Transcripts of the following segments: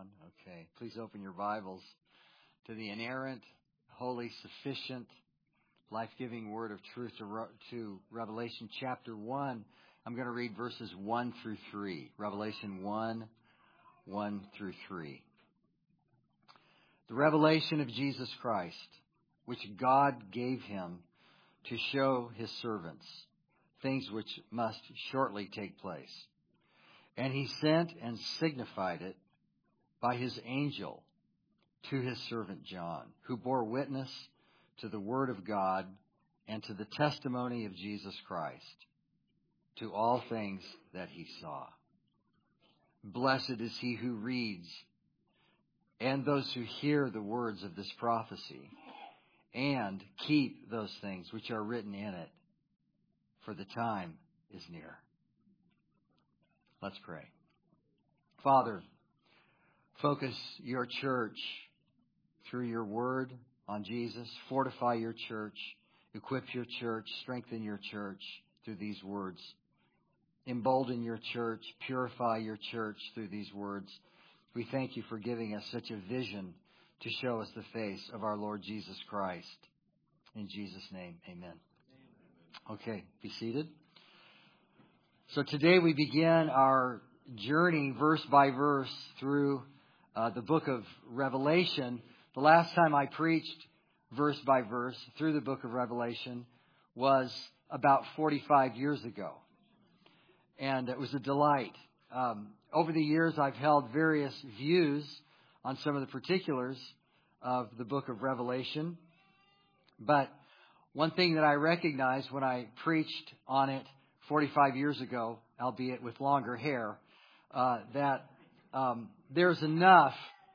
down? Okay. Please open your Bibles to the inerrant, holy, sufficient, life-giving word of truth to Revelation chapter 1. I'm going to read verses 1 through 3. Revelation 1, 1 through 3. The revelation of Jesus Christ, which God gave him to show his servants things which must shortly take place. And he sent and signified it by his angel to his servant John, who bore witness to the word of God and to the testimony of Jesus Christ, to all things that he saw. Blessed is he who reads, and those who hear the words of this prophecy, and keep those things which are written in it, for the time is near. Let's pray. Father, focus your church through your word on Jesus. Fortify your church. Equip your church. Strengthen your church through these words. Embolden your church. Purify your church through these words. We thank you for giving us such a vision to show us the face of our Lord Jesus Christ. In Jesus' name, amen. Okay, be seated. So today we begin our journey verse by verse through the book of Revelation. The last time I preached verse by verse through the book of Revelation was about 45 years ago. And it was a delight. Over the years, I've held various views on some of the particulars of the book of Revelation. But one thing that I recognized when I preached on it 45 years ago, albeit with longer hair, that there's enough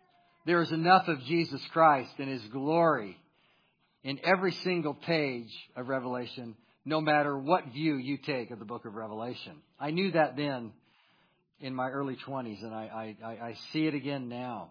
of Jesus Christ and his glory in every single page of Revelation, no matter what view you take of the book of Revelation. I knew that then in my early 20s, and I see it again now.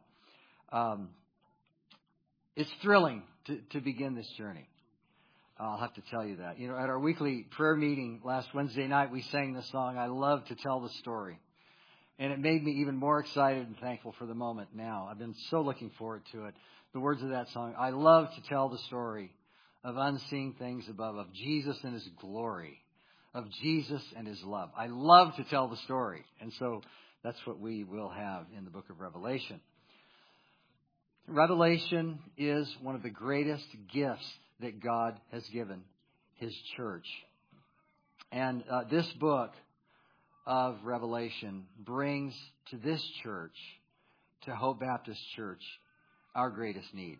It's thrilling to begin this journey. I'll have to tell you that. You know, at our weekly prayer meeting last Wednesday night, we sang the song, I Love to Tell the Story. And it made me even more excited and thankful for the moment now. I've been so looking forward to it. The words of that song, I love to tell the story of unseen things above, of Jesus and his glory, of Jesus and his love. I love to tell the story. And so that's what we will have in the book of Revelation. Revelation is one of the greatest gifts that God has given his church. And this book of Revelation brings to this church, to Hope Baptist Church, our greatest need.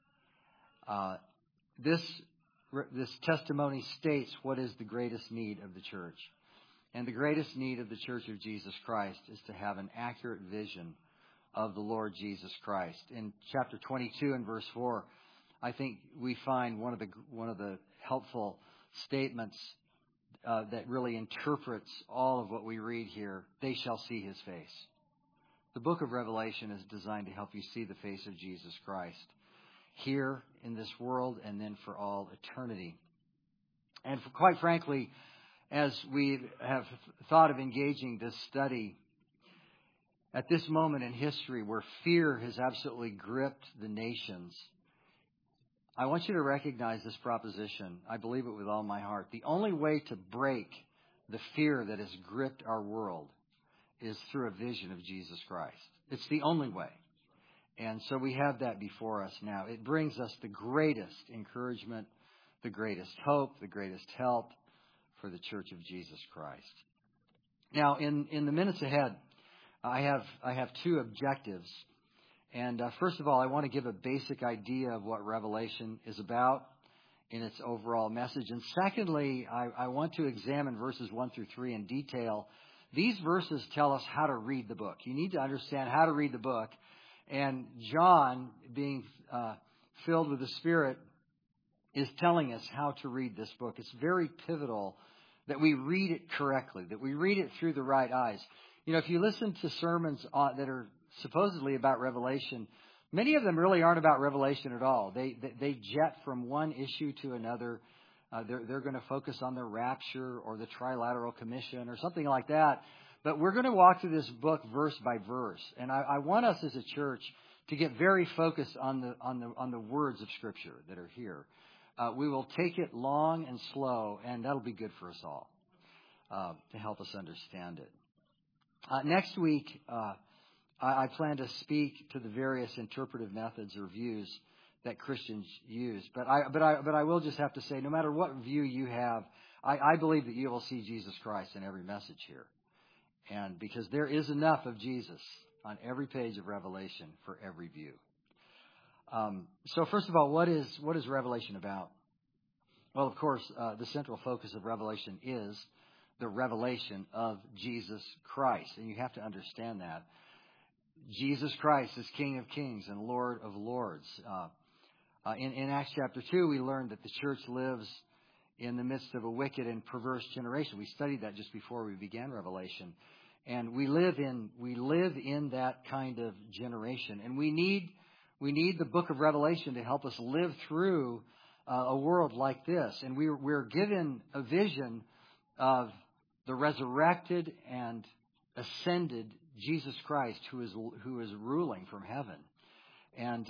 This testimony states what is the greatest need of the church. And the greatest need of the Church of Jesus Christ is to have an accurate vision of the Lord Jesus Christ. In chapter 22 and verse 4, I think we find one of the helpful statements that really interprets all of what we read here. They shall see his face. The book of Revelation is designed to help you see the face of Jesus Christ here in this world and then for all eternity. And quite frankly, as we have thought of engaging this study, at this moment in history where fear has absolutely gripped the nations, I want you to recognize this proposition. I believe it with all my heart. The only way to break the fear that has gripped our world is through a vision of Jesus Christ. It's the only way. And so we have that before us now. It brings us the greatest encouragement, the greatest hope, the greatest help for the Church of Jesus Christ. Now, in the minutes ahead, I have two objectives. And first of all, I want to give a basic idea of what Revelation is about in its overall message. And secondly, I want to examine verses 1 through 3 in detail. These verses tell us how to read the book. You need to understand how to read the book. And John, being filled with the Spirit, is telling us how to read this book. It's very pivotal that we read it correctly, that we read it through the right eyes. You know, if you listen to sermons that are supposedly about Revelation, many of them really aren't about Revelation at all. They jet from one issue to another. They're going to focus on the rapture or the trilateral commission or something like that. But we're going to walk through this book verse by verse. And I want us as a church to get very focused on the words of Scripture that are here. We will take it long and slow, and that'll be good for us all to help us understand it. Next week, I plan to speak to the various interpretive methods or views that Christians use. But I will just have to say, no matter what view you have, I believe that you will see Jesus Christ in every message here. And because there is enough of Jesus on every page of Revelation for every view. So first of all, what is Revelation about? Well, of course, the central focus of Revelation is the revelation of Jesus Christ. And you have to understand that. Jesus Christ is King of Kings and Lord of Lords. In Acts chapter 2, we learned that the church lives in the midst of a wicked and perverse generation. We studied that just before we began Revelation. And we live in that kind of generation. And we need the book of Revelation to help us live through a world like this. And we're given a vision of the resurrected and ascended Jesus Christ, who is ruling from heaven. And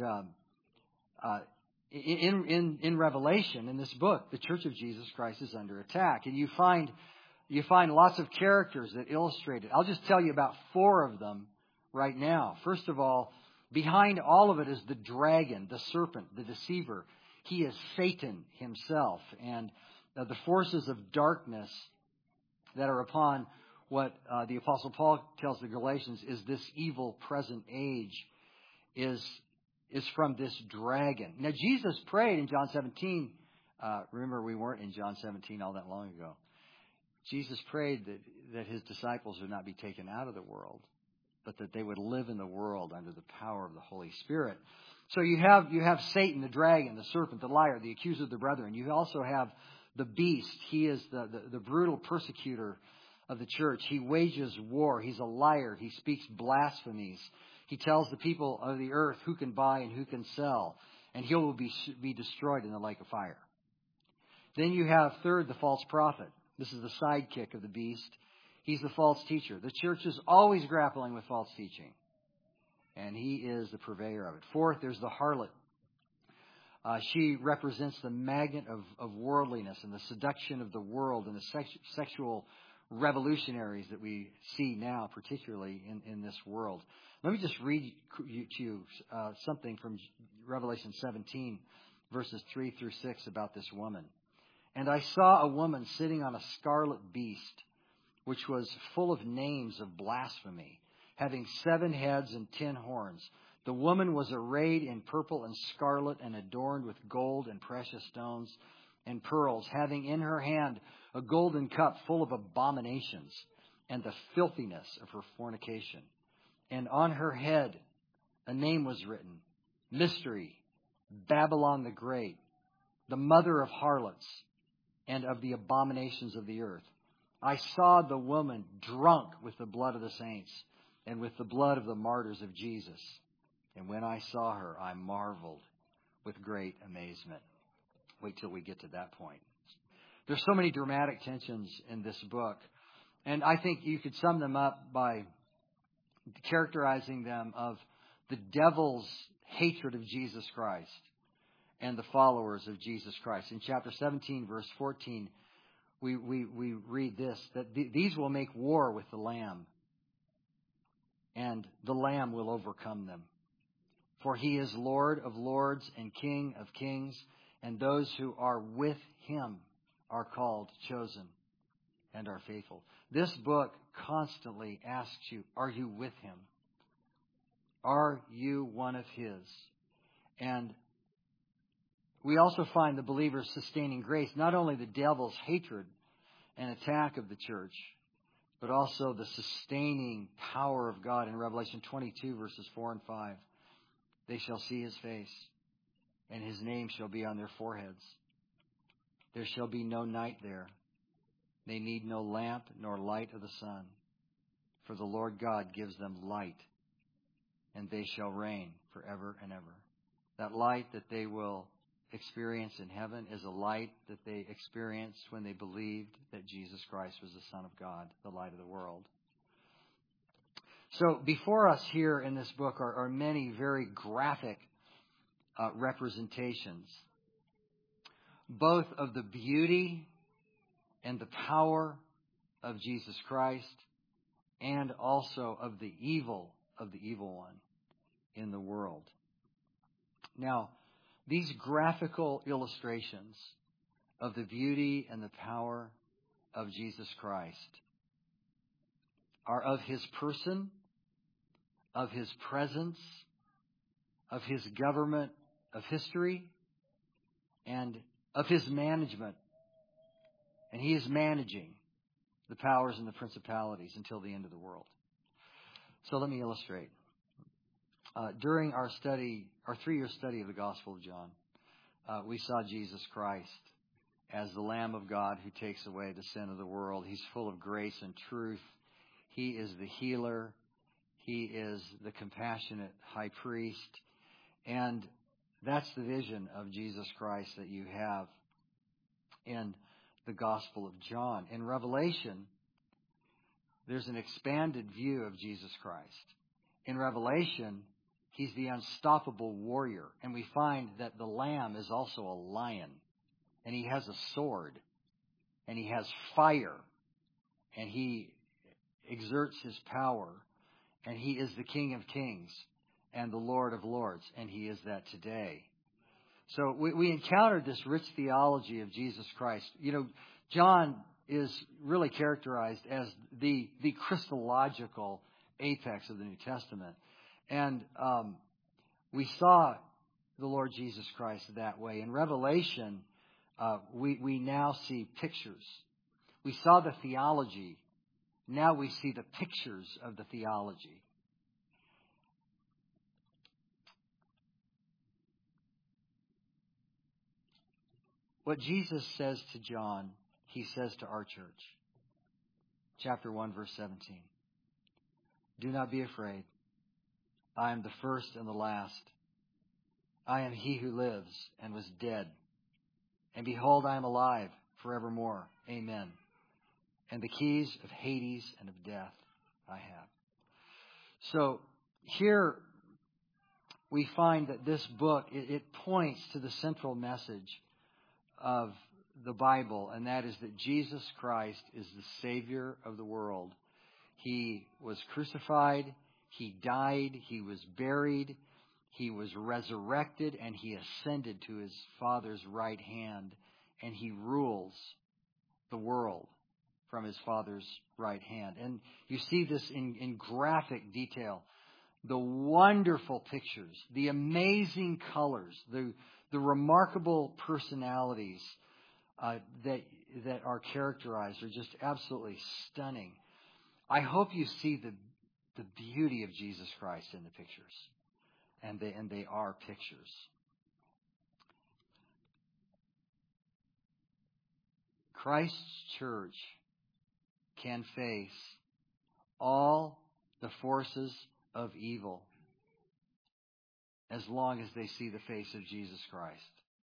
in Revelation, in this book, the Church of Jesus Christ is under attack, and you find lots of characters that illustrate it. I'll just tell you about 4 of them right now. First of all, behind all of it is the dragon, the serpent, the deceiver. He is Satan himself, and the forces of darkness that are upon what the Apostle Paul tells the Galatians is this evil present age is from this dragon. Now, Jesus prayed in John 17. Remember, we weren't in John 17 all that long ago. Jesus prayed that his disciples would not be taken out of the world, but that they would live in the world under the power of the Holy Spirit. So you have Satan, the dragon, the serpent, the liar, the accuser of the brethren. You also have the beast. He is the brutal persecutor of the church. He wages war. He's a liar. He speaks blasphemies. He tells the people of the earth who can buy and who can sell, and he will be destroyed in the lake of fire. Then you have third, the false prophet. This is the sidekick of the beast. He's the false teacher. The church is always grappling with false teaching, and he is the purveyor of it. Fourth, there's the harlot. She represents the magnet of worldliness and the seduction of the world and the sexual revolutionaries that we see now, particularly in this world. Let me just read to you something from Revelation 17, verses 3 through 6 about this woman. And I saw a woman sitting on a scarlet beast, which was full of names of blasphemy, having 7 heads and 10 horns. The woman was arrayed in purple and scarlet and adorned with gold and precious stones and pearls, having in her hand a golden cup full of abominations and the filthiness of her fornication. And on her head a name was written, Mystery, Babylon the Great, the mother of harlots and of the abominations of the earth. I saw the woman drunk with the blood of the saints and with the blood of the martyrs of Jesus. And when I saw her, I marveled with great amazement. Wait till we get to that point. There's so many dramatic tensions in this book. And I think you could sum them up by characterizing them of the devil's hatred of Jesus Christ and the followers of Jesus Christ. In chapter 17, verse 14, we read this, that these will make war with the Lamb, and the Lamb will overcome them. For he is Lord of lords and King of kings, and those who are with him are called, chosen, and are faithful. This book constantly asks you, are you with him? Are you one of his? And we also find the believers sustaining grace, not only the devil's hatred and attack of the church, but also the sustaining power of God in Revelation 22, verses 4 and 5. They shall see his face, and his name shall be on their foreheads. There shall be no night there. They need no lamp nor light of the sun, for the Lord God gives them light, and they shall reign forever and ever. That light that they will experience in heaven is a light that they experienced when they believed that Jesus Christ was the Son of God, the light of the world. So before us here in this book are many very graphic representations, both of the beauty and the power of Jesus Christ, and also of the evil one in the world. Now, these graphical illustrations of the beauty and the power of Jesus Christ are of His person, of His presence, of His government of history, and of His management. And He is managing the powers and the principalities until the end of the world. So let me illustrate. During our 3-year study of the Gospel of John, we saw Jesus Christ as the Lamb of God who takes away the sin of the world. He's full of grace and truth. He is the healer. He is the compassionate high priest. And that's the vision of Jesus Christ that you have in the Gospel of John. In Revelation, there's an expanded view of Jesus Christ. In Revelation, He's the unstoppable warrior. And we find that the Lamb is also a lion. And He has a sword. And He has fire. And He exerts His power. And He is the King of Kings and the Lord of Lords. And He is that today. So we encountered this rich theology of Jesus Christ. You know, John is really characterized as the Christological apex of the New Testament. And we saw the Lord Jesus Christ that way. In Revelation, we now see pictures. We saw the theology. Now we see the pictures of the theology. What Jesus says to John, He says to our church. Chapter 1, verse 17. Do not be afraid. I am the first and the last. I am He who lives and was dead. And behold, I am alive forevermore. Amen. And the keys of Hades and of death I have. So here we find that this book, it points to the central message of the Bible, and that is that Jesus Christ is the Savior of the world. He was crucified, He died, He was buried, He was resurrected, and He ascended to His Father's right hand, and He rules the world from His Father's right hand. And you see this in graphic detail. The wonderful pictures, the amazing colors, the remarkable personalities that are characterized are just absolutely stunning. I hope you see the beauty of Jesus Christ in the pictures, and they are pictures. Christ's church can face all the forces of evil as long as they see the face of Jesus Christ.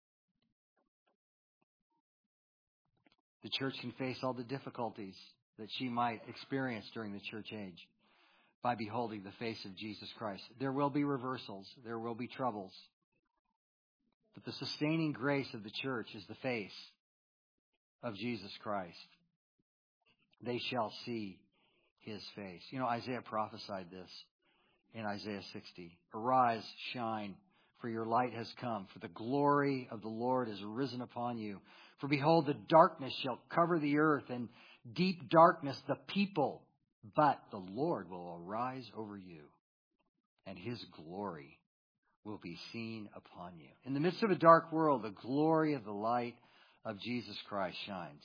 The church can face all the difficulties that she might experience during the church age by beholding the face of Jesus Christ. There will be reversals. There will be troubles. But the sustaining grace of the church is the face of Jesus Christ. They shall see His face. You know, Isaiah prophesied this in Isaiah 60. Arise, shine, for your light has come, for the glory of the Lord is risen upon you. For behold, the darkness shall cover the earth, and deep darkness the people. But the Lord will arise over you, and His glory will be seen upon you. In the midst of a dark world, the glory of the light of Jesus Christ shines.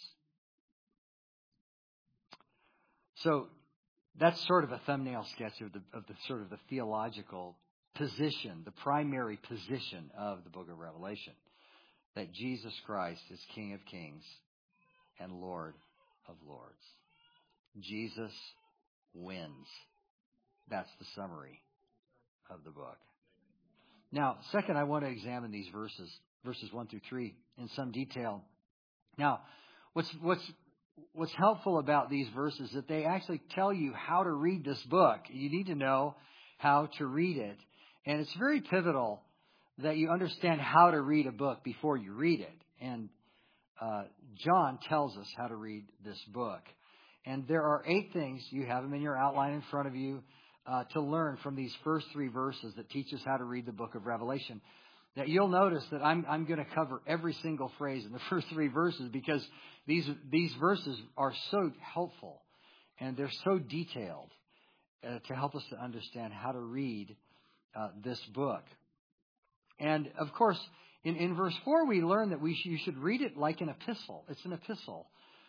So that's sort of a thumbnail sketch of the sort of the theological position, the primary position of the book of Revelation, that Jesus Christ is King of Kings and Lord of Lords. Jesus wins. That's the summary of the book. Now, second, I want to examine these verses 1 through 3, in some detail. Now, what's what's helpful about these verses is that they actually tell you how to read this book. You need to know how to read it. And it's very pivotal that you understand how to read a book before you read it. And John tells us how to read this book. And there are 8 things, you have them in your outline in front of you, to learn from these first 3 verses that teach us how to read the book of Revelation. That you'll notice that I'm going to cover every single phrase in the first 3 verses because these verses are so helpful and they're so detailed to help us to understand how to read this book. And of course, in verse 4, we learn that you should read it like an epistle. It's an epistle.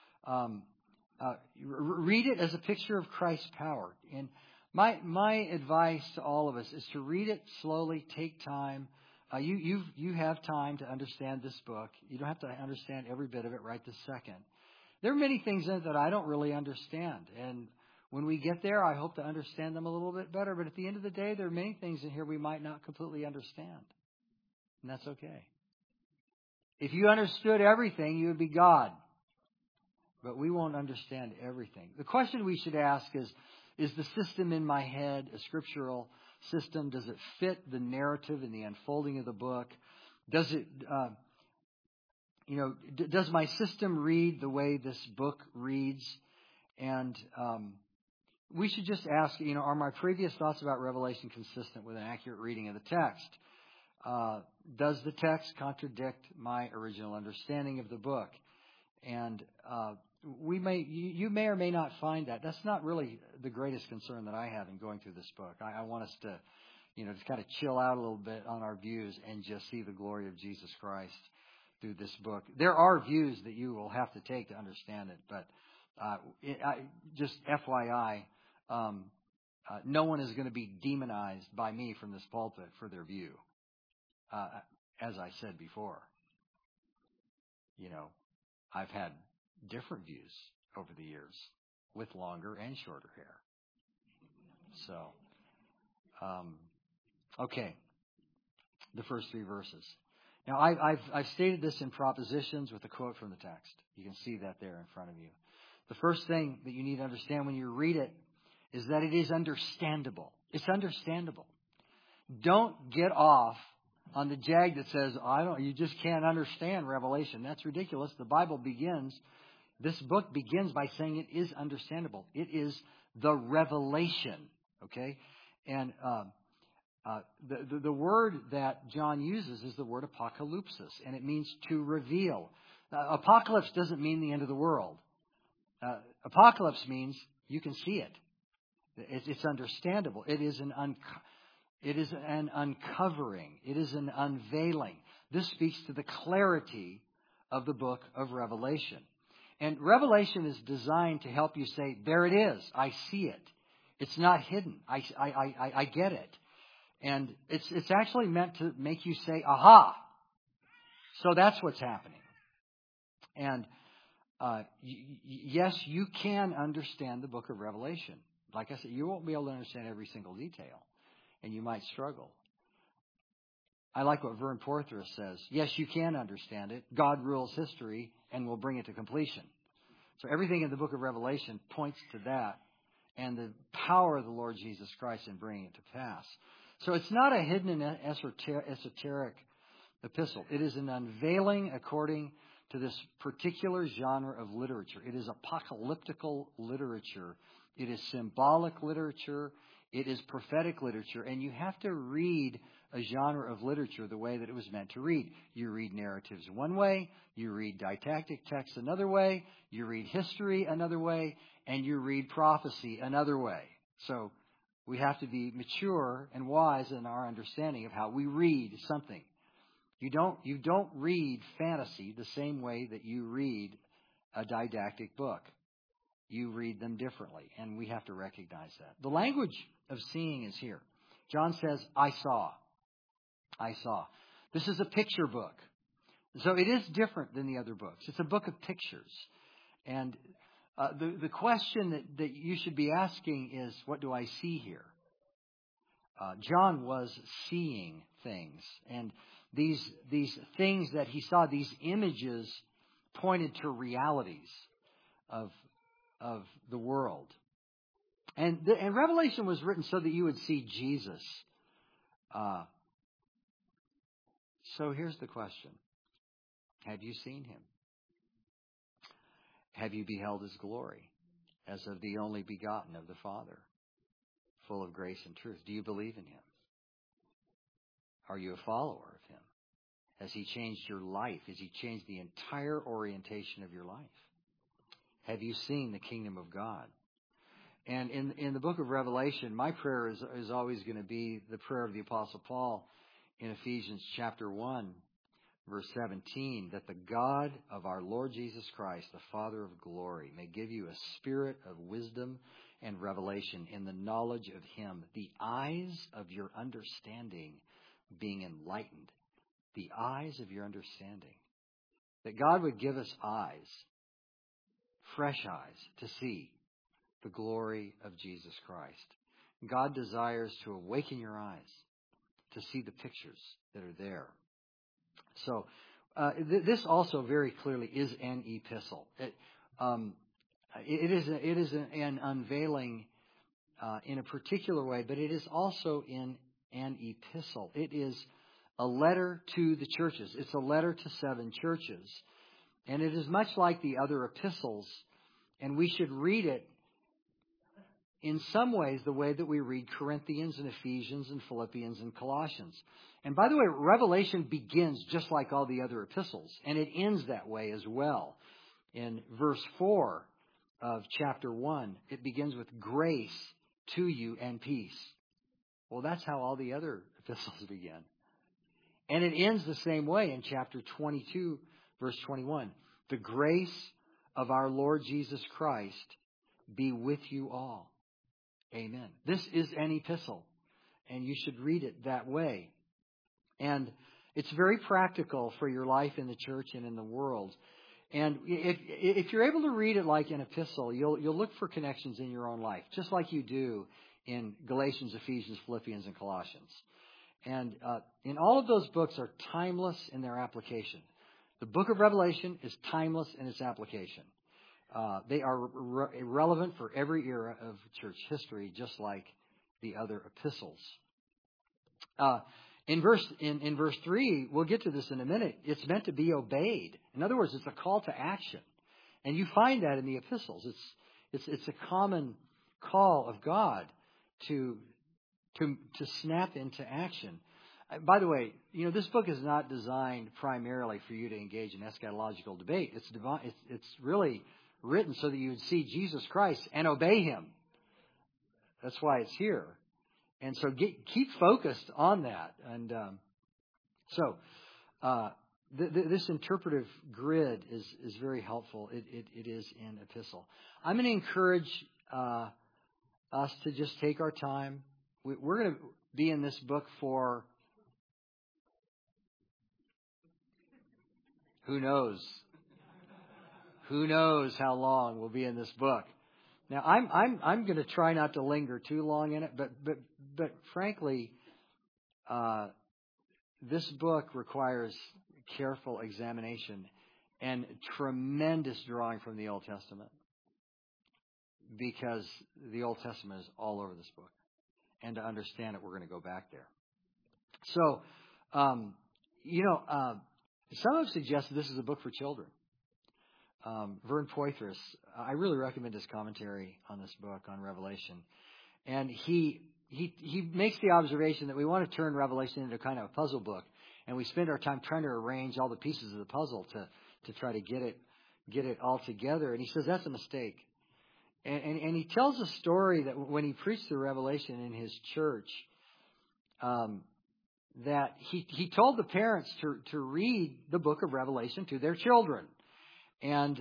Read it as a picture of Christ's power. And my advice to all of us is to read it slowly, take time. You have time to understand this book. You don't have to understand every bit of it right this second. There are many things in it that I don't really understand. And when we get there, I hope to understand them a little bit better. But at the end of the day, there are many things in here we might not completely understand. And that's okay. If you understood everything, you would be God. But we won't understand everything. The question we should ask is the system in my head a scriptural system? Does it fit the narrative and the unfolding of the book? Does it, does my system read the way this book reads? And we should just ask, are my previous thoughts about Revelation consistent with an accurate reading of the text? Does the text contradict my original understanding of the book? And you may or may not find that. That's not really the greatest concern that I have in going through this book. I want us to, just kind of chill out a little bit on our views and just see the glory of Jesus Christ through this book. There are views that you will have to take to understand it, but just FYI, no one is going to be demonized by me from this pulpit for their view. As I said before, I've had different views over the years with longer and shorter hair. So, okay, the first 3 verses. Now, I've stated this in propositions with a quote from the text. You can see that there in front of you. The first thing that you need to understand when you read it is that it is understandable. It's understandable. Don't get off on the jag that says, you just can't understand Revelation. That's ridiculous. The Bible this book begins by saying it is understandable. It is the revelation, okay? And the word that John uses is the word apocalypsis, and it means to reveal. Apocalypse doesn't mean the end of the world. Apocalypse means you can see it. It's understandable. It is an uncovering. It is an unveiling. This speaks to the clarity of the book of Revelation. And Revelation is designed to help you say, there it is. I see it. It's not hidden. I get it. And it's actually meant to make you say, aha. So that's what's happening. And yes, you can understand the book of Revelation. Like I said, you won't be able to understand every single detail. And you might struggle. I like what Vern Porthras says. Yes, you can understand it. God rules history and will bring it to completion. So everything in the book of Revelation points to that and the power of the Lord Jesus Christ in bringing it to pass. So it's not a hidden and esoteric epistle. It is an unveiling according to this particular genre of literature. It is apocalyptical literature. It is symbolic literature. It is prophetic literature, and you have to read a genre of literature the way that it was meant to read. You read narratives one way, you read didactic texts another way, you read history another way, and you read prophecy another way. So we have to be mature and wise in our understanding of how we read something. You don't read fantasy the same way that you read a didactic book. You read them differently, and we have to recognize that. The language of seeing is here. John says, I saw. I saw. This is a picture book. So it is different than the other books. It's a book of pictures. And the question that you should be asking is, what do I see here? John was seeing things. And these things that he saw, these images pointed to realities. of the world. And Revelation was written so that you would see Jesus. So here's the question. Have you seen him? Have you beheld his glory as of the only begotten of the Father, full of grace and truth? Do you believe in him? Are you a follower of him? Has he changed your life? Has he changed the entire orientation of your life? Have you seen the kingdom of God? And in the book of Revelation, my prayer is always going to be the prayer of the Apostle Paul in Ephesians chapter 1, verse 17, that the God of our Lord Jesus Christ, the Father of glory, may give you a spirit of wisdom and revelation in the knowledge of him, the eyes of your understanding being enlightened. The eyes of your understanding. That God would give us eyes, fresh eyes, to see the glory of Jesus Christ. God desires to awaken your eyes to see the pictures that are there. So, this also very clearly is an epistle. It is an unveiling in a particular way, but it is also in an epistle. It is a letter to the churches. It's a letter to 7 churches. And it is much like the other epistles, and we should read it in some ways the way that we read Corinthians and Ephesians and Philippians and Colossians. And by the way, Revelation begins just like all the other epistles, and it ends that way as well. In verse 4 of chapter 1, it begins with grace to you and peace. Well, that's how all the other epistles begin. And it ends the same way in chapter 22, verse 21. The grace of our Lord Jesus Christ be with you all. Amen. This is an epistle, and you should read it that way. And it's very practical for your life in the church and in the world. And if you're able to read it like an epistle, you'll look for connections in your own life, just like you do in Galatians, Ephesians, Philippians, and Colossians. And in all of those books are timeless in their application. The book of Revelation is timeless in its application. They are relevant for every era of church history, just like the other epistles. In verse 3, we'll get to this in a minute. It's meant to be obeyed. In other words, it's a call to action, and you find that in the epistles. It's a common call of God to snap into action. By the way, this book is not designed primarily for you to engage in eschatological debate. It's really written so that you would see Jesus Christ and obey him. That's why it's here. And so keep focused on that. And this interpretive grid is very helpful. It is in epistle. I'm going to encourage us to just take our time. We're going to be in this book for who knows how long we'll be in this book. Now I'm going to try not to linger too long in it, but frankly, this book requires careful examination and tremendous drawing from the Old Testament, because the Old Testament is all over this book. And to understand it, we're going to go back there. So, some have suggested this is a book for children. Vern Poythress, I really recommend his commentary on this book, on Revelation. And he makes the observation that we want to turn Revelation into kind of a puzzle book. And we spend our time trying to arrange all the pieces of the puzzle to try to get it all together. And he says that's a mistake. And he tells a story that when he preached the Revelation in his church, that he told the parents to read the book of Revelation to their children. And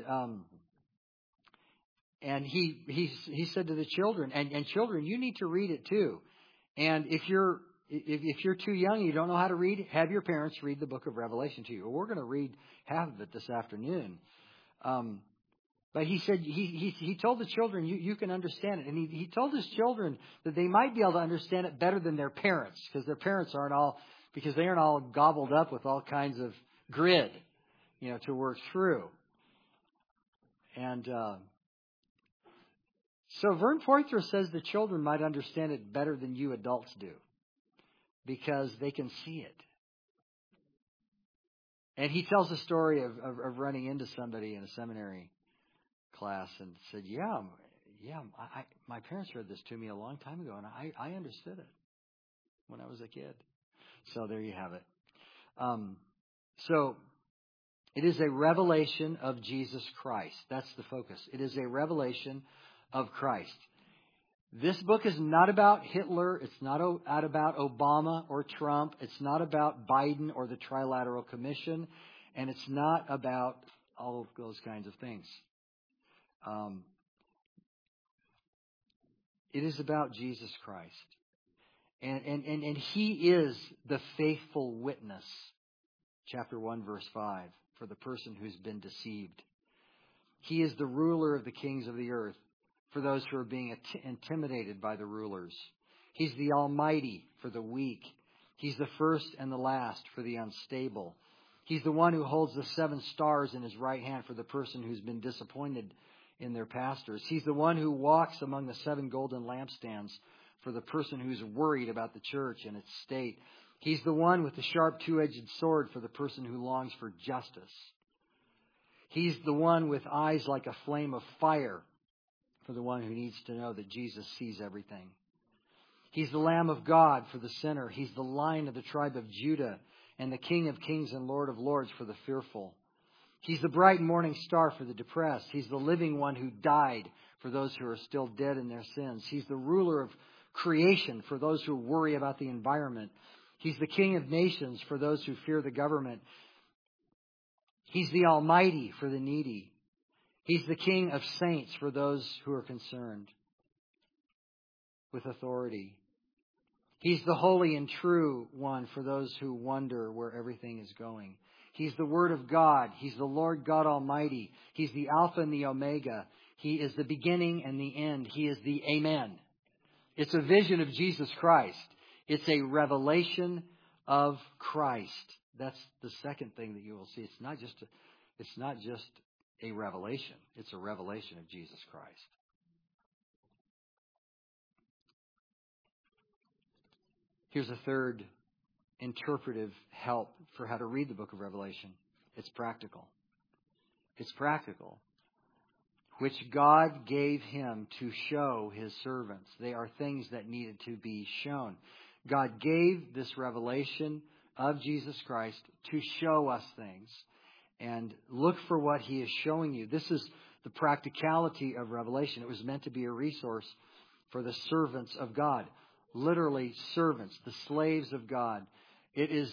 he said to the children, and children, you need to read it too. And if you're too young, you don't know how to read, have your parents read the book of Revelation to you. We're going to read half of it this afternoon. But he said, he told the children, you can understand it. And he told his children that they might be able to understand it better than their parents, because their parents aren't all gobbled up with all kinds of grid, to work through. And So Vern Poythress says the children might understand it better than you adults do because they can see it. And he tells a story of running into somebody in a seminary class and said, my parents read this to me a long time ago, and I understood it when I was a kid. So there you have it. So it is a revelation of Jesus Christ. That's the focus. It is a revelation of Christ. This book is not about Hitler. It's not about Obama or Trump. It's not about Biden or the Trilateral Commission. And it's not about all of those kinds of things. It is about Jesus Christ. And He is the faithful witness. Chapter 1, verse 5, for the person who's been deceived. He is the ruler of the kings of the earth, for those who are being intimidated by the rulers. He's the Almighty for the weak. He's the first and the last for the unstable. He's the one who holds the 7 stars in His right hand for the person who's been disappointed in their pastors. He's the one who walks among the 7 golden lampstands for the person who's worried about the church and its state. He's the one with the sharp 2-edged sword for the person who longs for justice. He's the one with eyes like a flame of fire for the one who needs to know that Jesus sees everything. He's the Lamb of God for the sinner. He's the Lion of the tribe of Judah and the King of kings and Lord of lords for the fearful. He's the bright morning star for the depressed. He's the living one who died for those who are still dead in their sins. He's the ruler of creation for those who worry about the environment. He's the King of nations for those who fear the government. He's the Almighty for the needy. He's the King of saints for those who are concerned with authority. He's the holy and true one for those who wonder where everything is going. He's the Word of God. He's the Lord God Almighty. He's the Alpha and the Omega. He is the beginning and the end. He is the Amen. It's a vision of Jesus Christ. It's a revelation of Christ. That's the second thing that you will see. It's not just a revelation. It's a revelation of Jesus Christ. Here's a third interpretive help for how to read the book of Revelation. It's practical. It's practical, which God gave Him to show His servants. They are things that needed to be shown. God gave this revelation of Jesus Christ to show us things. And look for what He is showing you. This is the practicality of Revelation. It was meant to be a resource for the servants of God. Literally servants, the slaves of God. It's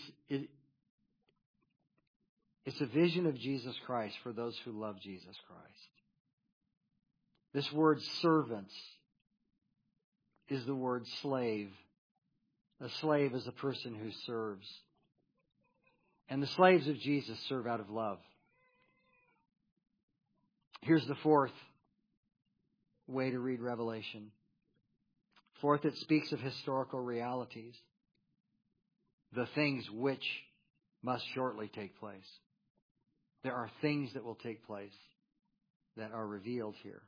a vision of Jesus Christ for those who love Jesus Christ. This word servants is the word slave. A slave is a person who serves. And the slaves of Jesus serve out of love. Here's the fourth way to read Revelation. Fourth, it speaks of historical realities. The things which must shortly take place. There are things that will take place that are revealed here.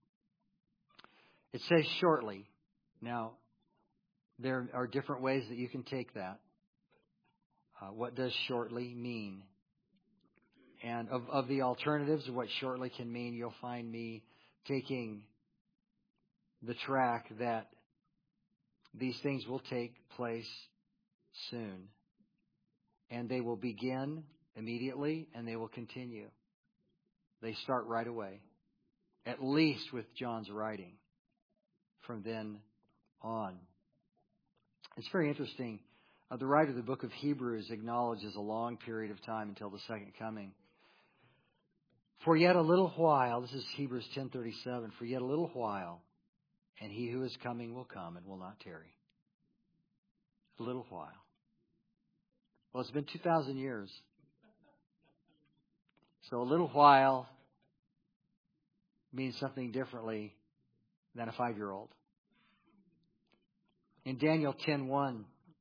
It says shortly. Now, there are different ways that you can take that. What does shortly mean? And of the alternatives of what shortly can mean, you'll find me taking the track that these things will take place soon. And they will begin immediately and they will continue. They start right away. At least with John's writing. From then on. It's very interesting. The writer of the book of Hebrews acknowledges a long period of time until the second coming. For yet a little while, this is Hebrews 10:37, for yet a little while, and He who is coming will come and will not tarry. A little while. Well, it's been 2,000 years. So a little while means something differently than a 5-year-old. In Daniel 10:1,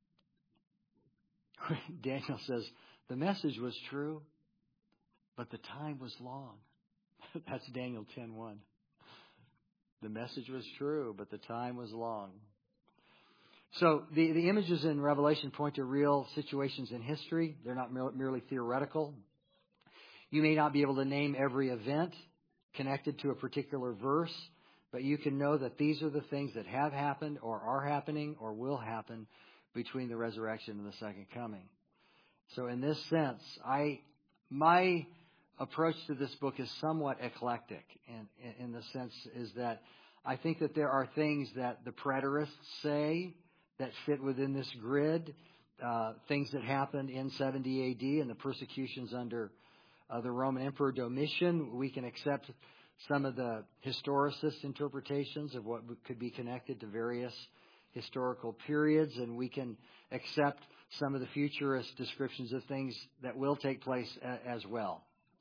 Daniel says, the message was true, but the time was long. That's Daniel 10:1. The message was true, but the time was long. So the images in Revelation point to real situations in history. They're not merely theoretical. You may not be able to name every event connected to a particular verse, but you can know that these are the things that have happened or are happening or will happen between the resurrection and the second coming. So in this sense, my approach to this book is somewhat eclectic, and in the sense is that I think that there are things that the preterists say that fit within this grid, things that happened in 70 A.D. and the persecutions under the Roman Emperor Domitian. We can accept some of the historicist interpretations of what could be connected to various historical periods, and we can accept some of the futurist descriptions of things that will take place as well.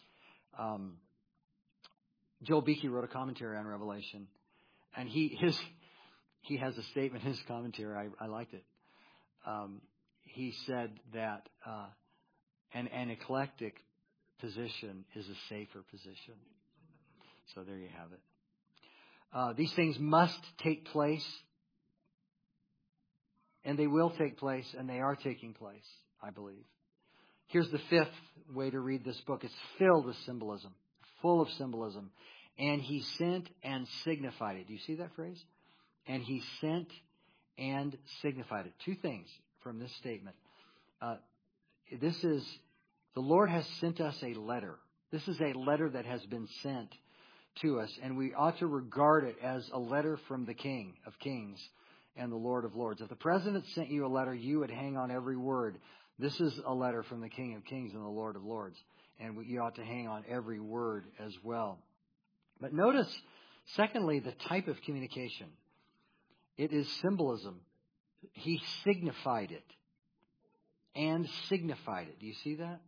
Joel Beeke wrote a commentary on Revelation, and he has a statement in his commentary. I liked it. He said that an eclectic position is a safer position. So there you have it. These things must take place, and they will take place, and they are taking place, I believe. Here's the fifth way to read this book. It's filled with symbolism, full of symbolism. And he sent and signified it. Do you see that phrase? And he sent and signified it. Two things from this statement. The Lord has sent us a letter. This is a letter that has been sent to us, and we ought to regard it as a letter from the King of Kings and the Lord of Lords. If the President sent you a letter, you would hang on every word. This is a letter from the King of Kings and the Lord of Lords, and you ought to hang on every word as well. But notice, secondly, the type of communication. It is symbolism. He signified it and signified it. Do you see that?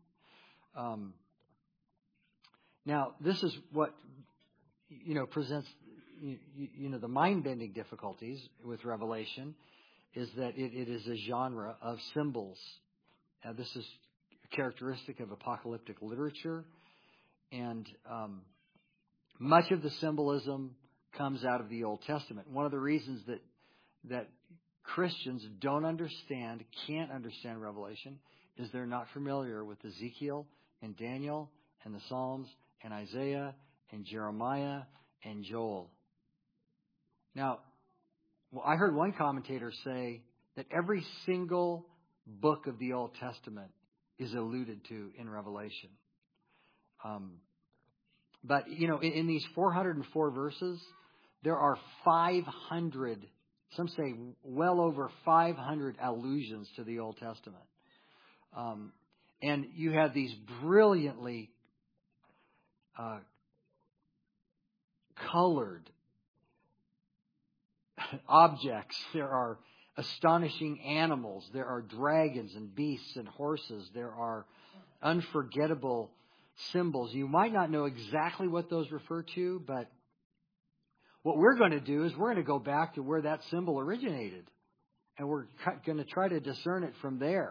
Now, this is what presents the mind-bending difficulties with Revelation, is that it is a genre of symbols. This is characteristic of apocalyptic literature, and much of the symbolism comes out of the Old Testament. One of the reasons that Christians can't understand Revelation is they're not familiar with Ezekiel and Daniel and the Psalms and Isaiah and Jeremiah and Joel. Now, I heard one commentator say that every single book of the Old Testament is alluded to in Revelation. But, in these 404 verses, there are 500, some say well over 500 allusions to the Old Testament. And you have these brilliantly colored objects. There are astonishing animals. There are dragons and beasts and horses. There are unforgettable symbols. You might not know exactly what those refer to, but what we're going to do is we're going to go back to where that symbol originated, and we're going to try to discern it from there.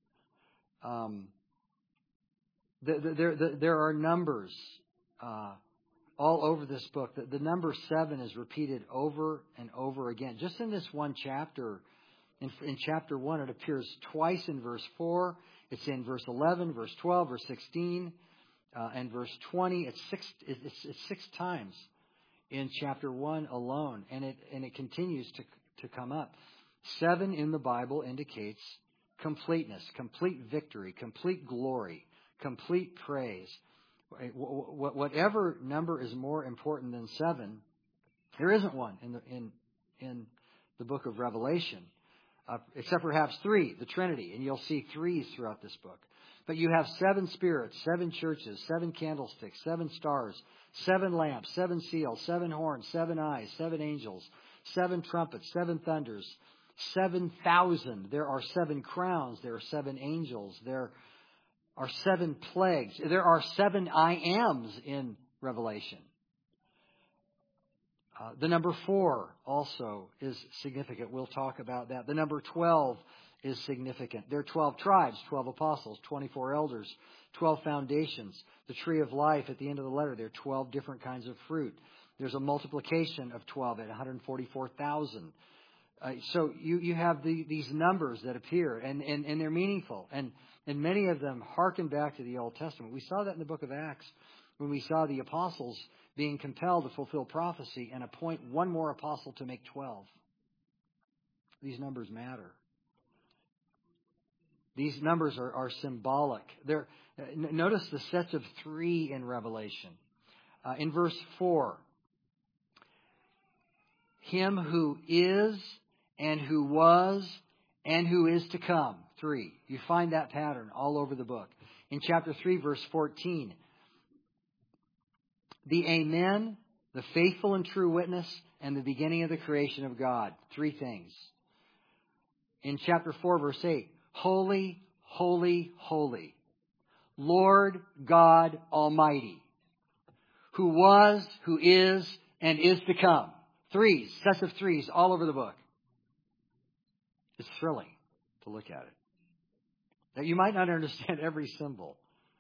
There are numbers all over this book. The number 7 is repeated over and over again. Just in this one chapter, in chapter 1, it appears twice in verse 4. It's in verse 11, verse 12, verse 16, and verse 20. It's 6 times in chapter 1 alone, and it continues to come up. 7 in the Bible indicates completeness, complete victory, complete glory, complete praise. Whatever number is more important than 7, there isn't one in the book of Revelation, except perhaps 3, the Trinity, and you'll see 3s throughout this book. But you have 7 spirits, 7 churches, 7 candlesticks, 7 stars, 7 lamps, 7 seals, 7 horns, 7 eyes, 7 angels, 7 trumpets, 7 thunders, 7,000. There are 7 crowns. There are 7 angels. There are 7 plagues. There are 7 I ams in Revelation. The number 4 also is significant. We'll talk about that. The number 12 is significant. There are 12 tribes, 12 apostles, 24 elders, 12 foundations. The tree of life at the end of the letter, there are 12 different kinds of fruit. There's a multiplication of 12 at 144,000. So you have these numbers that appear, and they're meaningful. And many of them harken back to the Old Testament. We saw that in the book of Acts when we saw the apostles being compelled to fulfill prophecy and appoint one more apostle to make 12. These numbers matter. These numbers are symbolic. Notice the sets of 3 in Revelation. In verse 4, Him who is and who was and who is to come. 3. You find that pattern all over the book. In chapter 3, verse 14, the Amen, the faithful and true witness, and the beginning of the creation of God. 3 things. In chapter 4, verse 8, holy, holy, holy, Lord God Almighty, who was, who is, and is to come. 3s, sets of 3s all over the book. It's thrilling to look at it. Now, you might not understand every symbol.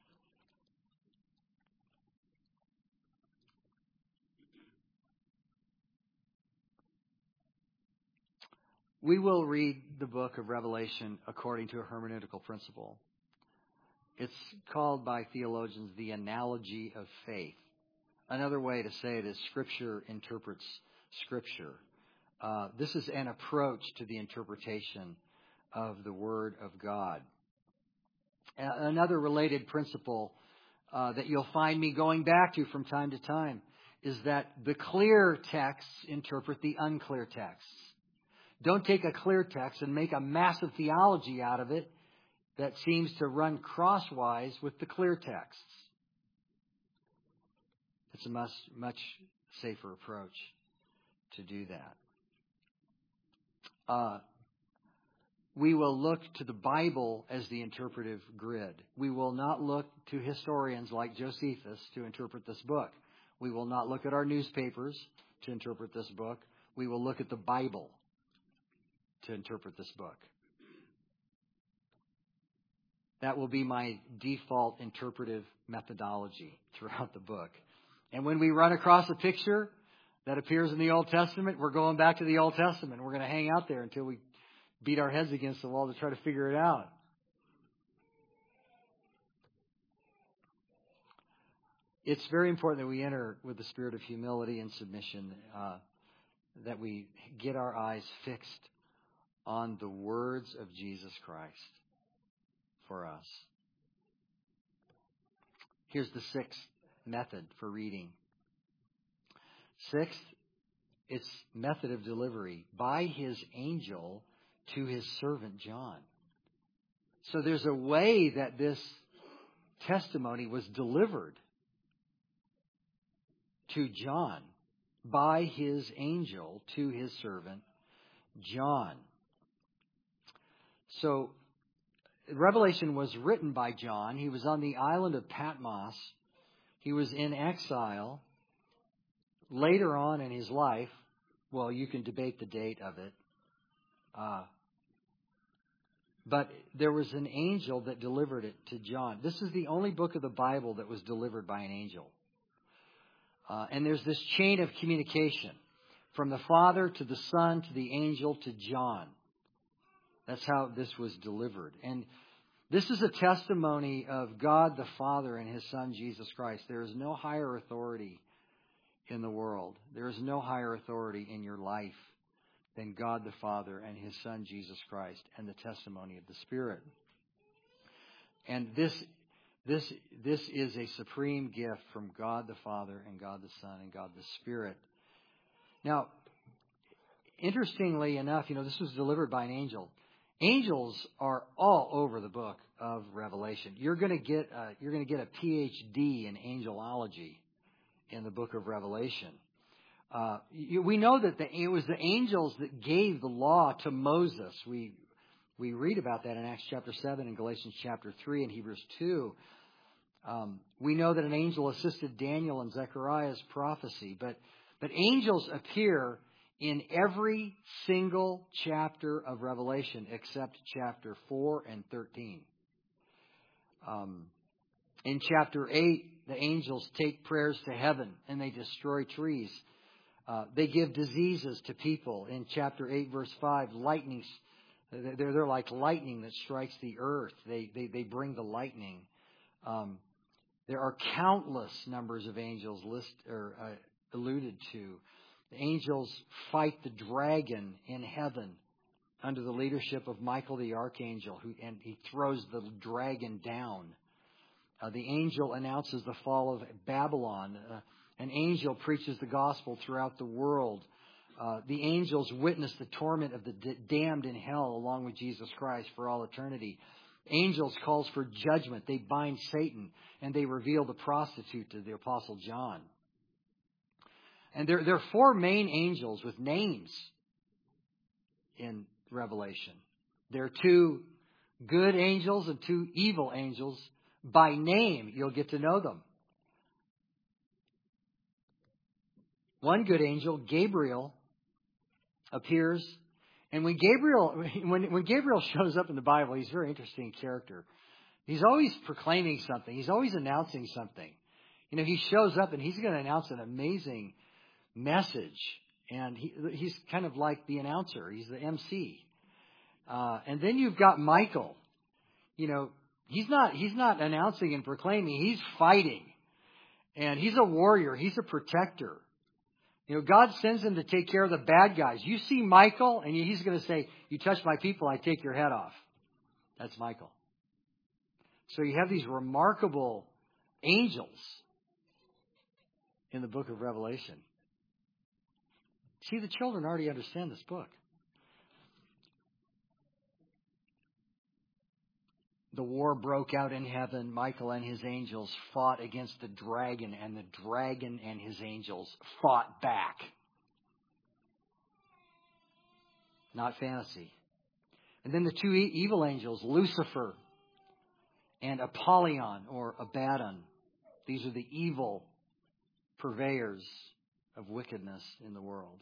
We will read the book of Revelation according to a hermeneutical principle. It's called by theologians the analogy of faith. Another way to say it is Scripture interprets Scripture. This is an approach to the interpretation of the Word of God. Another related principle that you'll find me going back to from time to time is that the clear texts interpret the unclear texts. Don't take a clear text and make a massive theology out of it that seems to run crosswise with the clear texts. It's a much safer approach to do that. We will look to the Bible as the interpretive grid. We will not look to historians like Josephus to interpret this book. We will not look at our newspapers to interpret this book. We will look at the Bible to interpret this book. That will be my default interpretive methodology throughout the book. And when we run across a picture that appears in the Old Testament, we're going back to the Old Testament. We're going to hang out there until we beat our heads against the wall to try to figure it out. It's very important that we enter with the spirit of humility and submission, that we get our eyes fixed on the words of Jesus Christ for us. Here's the 6th method for reading. 6th, its method of delivery by His angel to His servant John. So there's a way that this testimony was delivered to John by His angel to His servant John. So Revelation was written by John. He was on the island of Patmos. He was in exile. Later on in his life, well, you can debate the date of it. But there was an angel that delivered it to John. This is the only book of the Bible that was delivered by an angel. And there's this chain of communication from the Father to the Son to the angel to John. That's how this was delivered. And this is a testimony of God the Father and His Son Jesus Christ. There is no higher authority in the world. There is no higher authority in your life than God the Father and His Son Jesus Christ and the testimony of the Spirit. And this is a supreme gift from God the Father and God the Son and God the Spirit. Now, interestingly enough, this was delivered by an angel. Angels are all over the book of Revelation. You're going to get a PhD in angelology in the book of Revelation. We know that it was the angels that gave the law to Moses. We read about that in Acts chapter 7 and Galatians chapter 3 and Hebrews 2. We know that an angel assisted Daniel in Zechariah's prophecy, but angels appear in every single chapter of Revelation except chapter 4 and 13. In chapter 8, the angels take prayers to heaven and they destroy trees. They give diseases to people. In chapter 8, verse 5, lightnings, they're like lightning that strikes the earth. They bring the lightning. There are countless numbers of angels alluded to. The angels fight the dragon in heaven under the leadership of Michael the archangel, and he throws the dragon down. The angel announces the fall of Babylon. An angel preaches the gospel throughout the world. The angels witness the torment of the damned in hell along with Jesus Christ for all eternity. Angels calls for judgment. They bind Satan and they reveal the prostitute to the Apostle John. And there are four main angels with names in Revelation. There are two good angels and two evil angels. By name, you'll get to know them. One good angel, Gabriel, appears. And when Gabriel shows up in the Bible, he's a very interesting character. He's always proclaiming something. He's always announcing something. You know, he shows up and he's going to announce an amazing message. And he's kind of like the announcer. He's the MC. And then you've got Michael. You know, he's not announcing and proclaiming. He's fighting. And he's a warrior. He's a protector. You know, God sends him to take care of the bad guys. You see Michael, and he's going to say, "You touch my people, I take your head off." That's Michael. So you have these remarkable angels in the book of Revelation. See, the children already understand this book. The war broke out in heaven. Michael and his angels fought against the dragon, and the dragon and his angels fought back. Not fantasy. And then the two evil angels, Lucifer and Apollyon or Abaddon. These are the evil purveyors of wickedness in the world.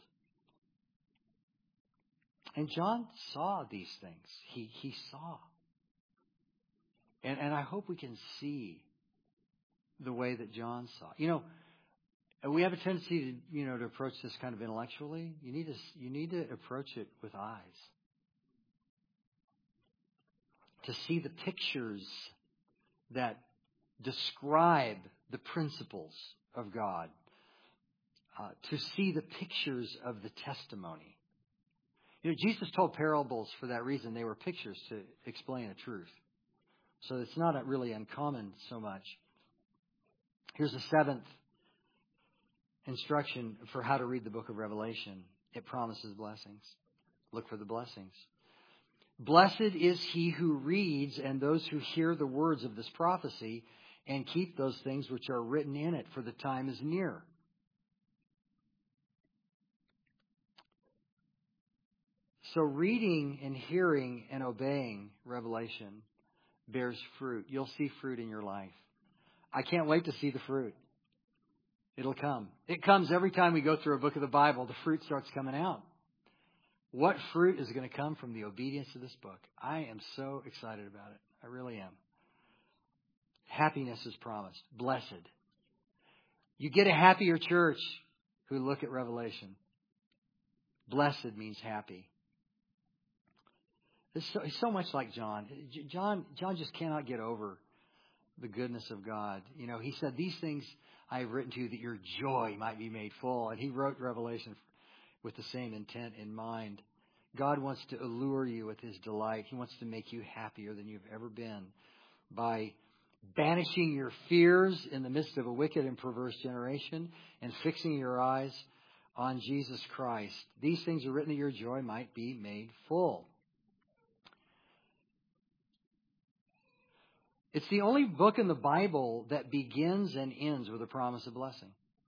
And John saw these things. He saw. And I hope we can see the way that John saw. You know, we have a tendency to, to approach this kind of intellectually. You need to approach it with eyes. To see the pictures that describe the principles of God. To see the pictures of the testimony. You know, Jesus told parables for that reason. They were pictures to explain a truth. So it's not really uncommon so much. Here's the seventh instruction for how to read the book of Revelation. It promises blessings. Look for the blessings. Blessed is he who reads and those who hear the words of this prophecy and keep those things which are written in it, for the time is near. So reading and hearing and obeying Revelation bears fruit. You'll see fruit in your life. I can't wait to see the fruit. It'll come. It comes every time we go through a book of the Bible. The fruit starts coming out. What fruit is going to come from the obedience of this book? I am so excited about it. I really am. Happiness is promised. Blessed. You get a happier church who look at Revelation. Blessed means happy. It's so much like John. John just cannot get over the goodness of God. You know, he said, "These things I have written to you that your joy might be made full." And he wrote Revelation with the same intent in mind. God wants to allure you with his delight. He wants to make you happier than you've ever been by banishing your fears in the midst of a wicked and perverse generation and fixing your eyes on Jesus Christ. These things are written that your joy might be made full. It's the only book in the Bible that begins and ends with a promise of blessing.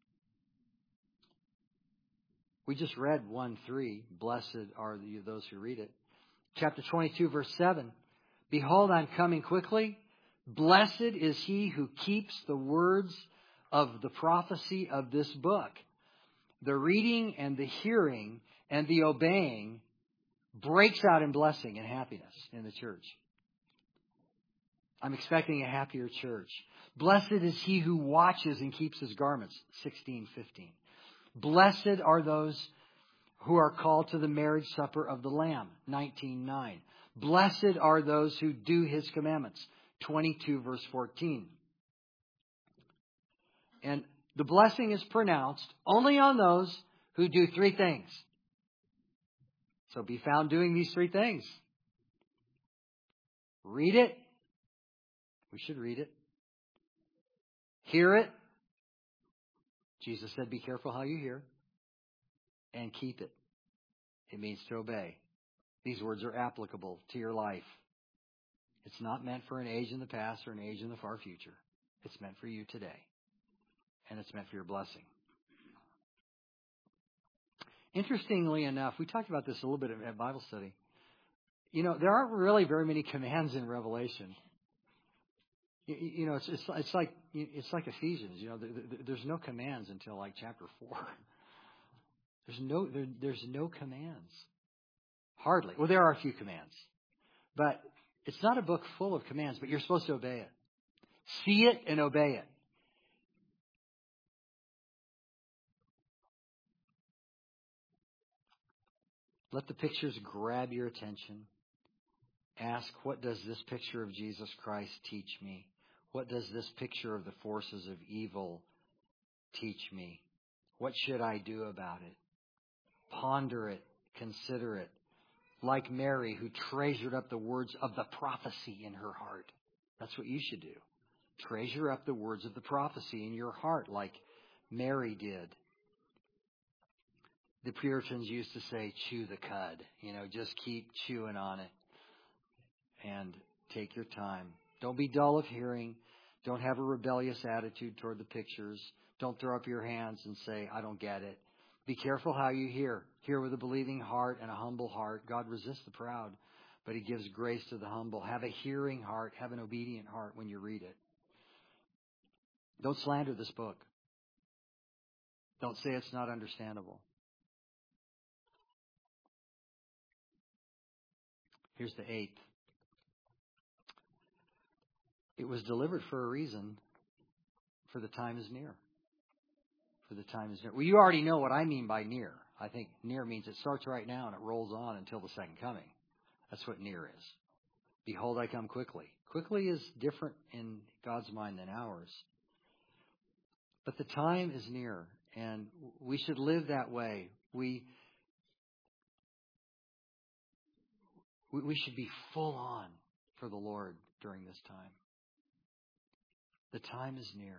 We just read 1:3. Blessed are those who read it. Chapter 22, verse 7. Behold, I'm coming quickly. Blessed is he who keeps the words of the prophecy of this book. The reading and the hearing and the obeying breaks out in blessing and happiness in the church. I'm expecting a happier church. Blessed is he who watches and keeps his garments. 16:15. Blessed are those who are called to the marriage supper of the Lamb. 19:9. Blessed are those who do his commandments. 22 verse 14. And the blessing is pronounced only on those who do three things. So be found doing these three things. Read it. We should read it. Hear it. Jesus said, be careful how you hear. And keep it. It means to obey. These words are applicable to your life. It's not meant for an age in the past or an age in the far future. It's meant for you today. And it's meant for your blessing. Interestingly enough, we talked about this a little bit at Bible study. You know, there aren't really very many commands in Revelation. You know, it's like Ephesians. You know, there's no commands until like chapter 4. There's no commands. Hardly. Well, there are a few commands, but it's not a book full of commands. But you're supposed to obey it. See it and obey it. Let the pictures grab your attention. Ask, what does this picture of Jesus Christ teach me? What does this picture of the forces of evil teach me? What should I do about it? Ponder it. Consider it. Like Mary, who treasured up the words of the prophecy in her heart. That's what you should do. Treasure up the words of the prophecy in your heart, like Mary did. The Puritans used to say, chew the cud. You know, just keep chewing on it. And take your time. Don't be dull of hearing. Don't have a rebellious attitude toward the pictures. Don't throw up your hands and say, I don't get it. Be careful how you hear. Hear with a believing heart and a humble heart. God resists the proud, but he gives grace to the humble. Have a hearing heart. Have an obedient heart when you read it. Don't slander this book. Don't say it's not understandable. Here's the 8th. It was delivered for a reason, for the time is near. For the time is near. Well, you already know what I mean by near. I think near means it starts right now and it rolls on until the second coming. That's what near is. Behold, I come quickly. Quickly is different in God's mind than ours. But the time is near, and we should live that way. We should be full on for the Lord during this time. The time is near.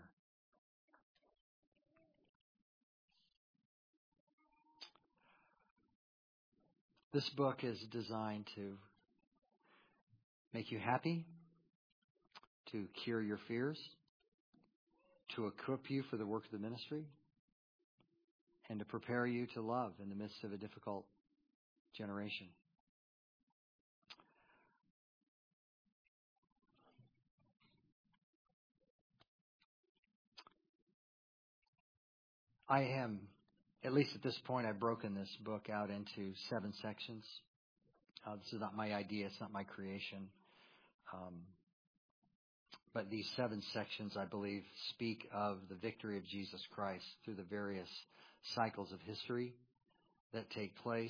This book is designed to make you happy, to cure your fears, to equip you for the work of the ministry, and to prepare you to love in the midst of a difficult generation. I am, at least at this point, I've broken this book out into 7 sections. This is not my idea. It's not my creation. But these 7 sections, I believe, speak of the victory of Jesus Christ through the various cycles of history that take place.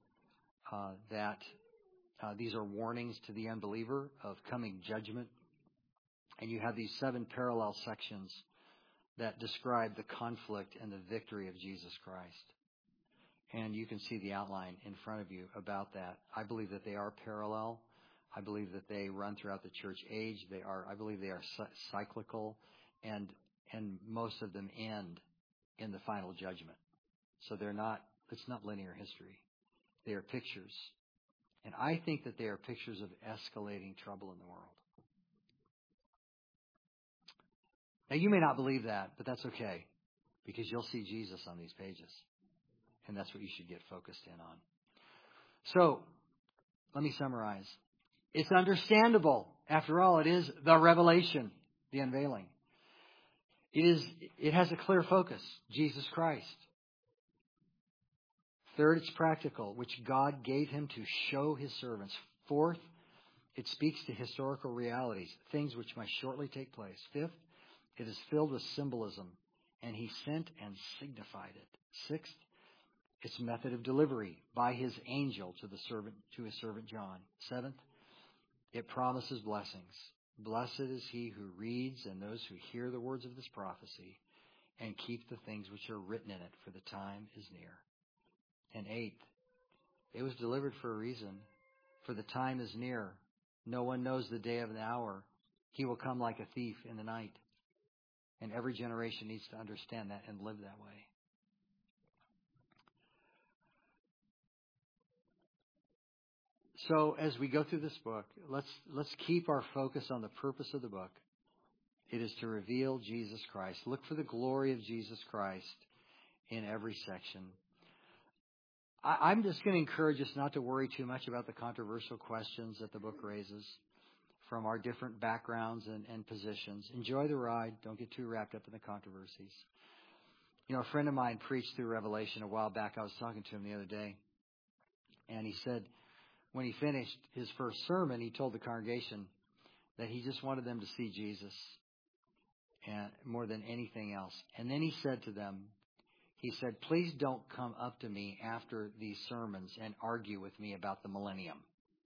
These are warnings to the unbeliever of coming judgment. And you have these 7 parallel sections that describe the conflict and the victory of Jesus Christ. And you can see the outline in front of you about that. I believe that they are parallel. I believe that they run throughout the church age. I believe they are cyclical, and most of them end in the final judgment. So it's not linear history. They are pictures. And I think that they are pictures of escalating trouble in the world. Now, you may not believe that, but that's okay, because you'll see Jesus on these pages. And that's what you should get focused in on. So, let me summarize. It's understandable. After all, it is the revelation, the unveiling. It has a clear focus, Jesus Christ. Third, it's practical, which God gave him to show his servants. Fourth, It speaks to historical realities, things which must shortly take place. Fifth, it is filled with symbolism, and he sent and signified it. Sixth, its method of delivery by his angel to his servant John. Seventh, it promises blessings. Blessed is he who reads and those who hear the words of this prophecy and keep the things which are written in it, for the time is near. And eighth, it was delivered for a reason, for the time is near. No one knows the day of the hour. He will come like a thief in the night. And every generation needs to understand that and live that way. So as we go through this book, let's keep our focus on the purpose of the book. It is to reveal Jesus Christ. Look for the glory of Jesus Christ in every section. I'm just going to encourage us not to worry too much about the controversial questions that the book raises from our different backgrounds and positions. Enjoy the ride. Don't get too wrapped up in the controversies. You know, a friend of mine preached through Revelation a while back. I was talking to him the other day, and he said when he finished his first sermon, he told the congregation that he just wanted them to see Jesus and more than anything else. And then he said to them, he said, please don't come up to me after these sermons and argue with me about the millennium.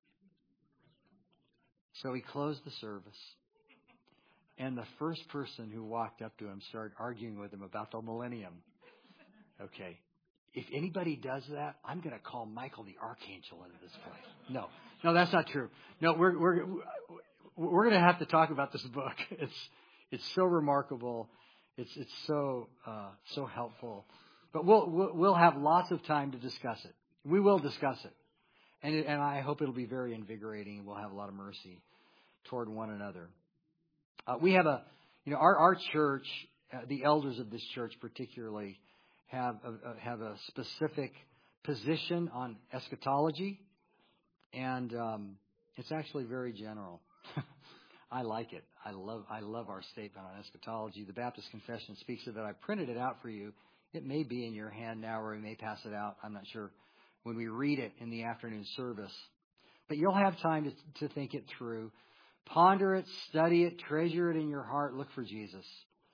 So he closed the service. And the first person who walked up to him started arguing with him about the millennium. Okay. If anybody does that, I'm going to call Michael the Archangel into this place. No, that's not true. No, we're going to have to talk about this book. It's so remarkable. It's so helpful. But we'll have lots of time to discuss it. We will discuss it, and I hope it'll be very invigorating, and we'll have a lot of mercy toward one another. We have our church, the elders of this church particularly, have a specific position on eschatology, and it's actually very general. I like it. I love our statement on eschatology. The Baptist Confession speaks of it. I printed it out for you. It may be in your hand now, or we may pass it out. I'm not sure when we read it in the afternoon service. But you'll have time to think it through. Ponder it, study it, treasure it in your heart. Look for Jesus.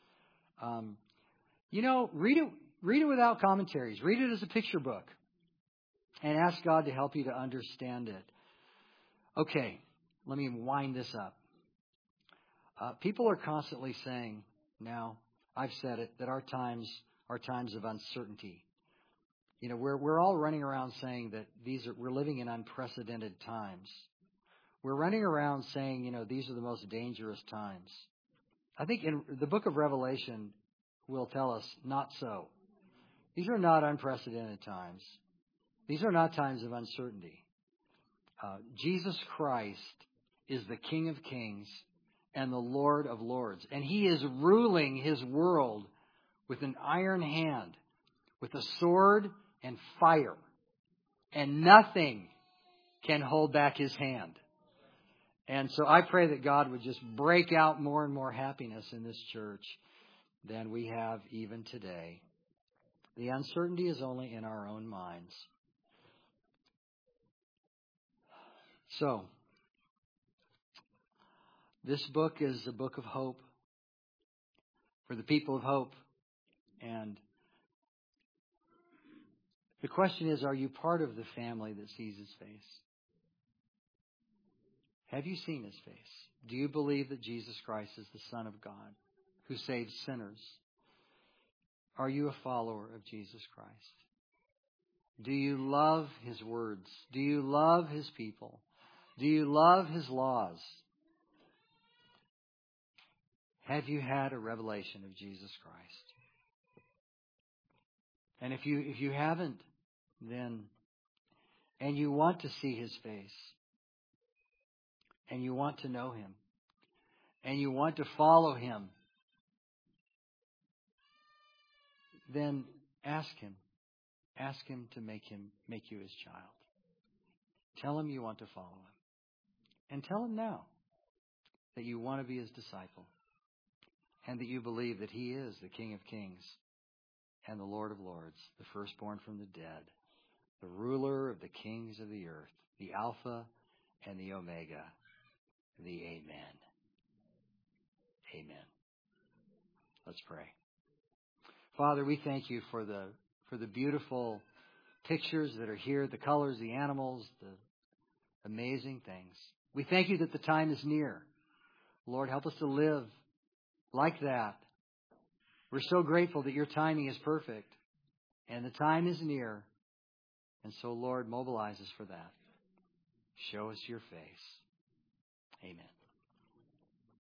Read it without commentaries. Read it as a picture book. And ask God to help you to understand it. Okay, let me wind this up. People are constantly saying, now, I've said it, that our times are times of uncertainty. You know, we're all running around saying that we're living in unprecedented times. We're running around saying, you know, these are the most dangerous times. I think in the book of Revelation will tell us not so. These are not unprecedented times. These are not times of uncertainty. Jesus Christ is the King of Kings and the Lord of Lords. And He is ruling His world with an iron hand, with a sword and fire. And nothing can hold back His hand. And so I pray that God would just break out more and more happiness in this church than we have even today. The uncertainty is only in our own minds. So, this book is a book of hope for the people of hope. And the question is, are you part of the family that sees His face? Have you seen His face? Do you believe that Jesus Christ is the Son of God who saves sinners? Are you a follower of Jesus Christ? Do you love His words? Do you love His people? Do you love His laws? Have you had a revelation of Jesus Christ? And if you haven't, then, and you want to see His face, and you want to know Him, and you want to follow Him, then ask Him. Ask Him to make you His child. Tell Him you want to follow Him. And tell Him now that you want to be His disciple, and that you believe that He is the King of Kings and the Lord of Lords, the firstborn from the dead, the ruler of the kings of the earth, the Alpha and the Omega, the Amen. Amen. Let's pray. Father, we thank you for the beautiful pictures that are here, the colors, the animals, the amazing things. We thank you that the time is near. Lord, help us to live like that. We're so grateful that your timing is perfect and the time is near. And so, Lord, mobilize us for that. Show us your face. Amen.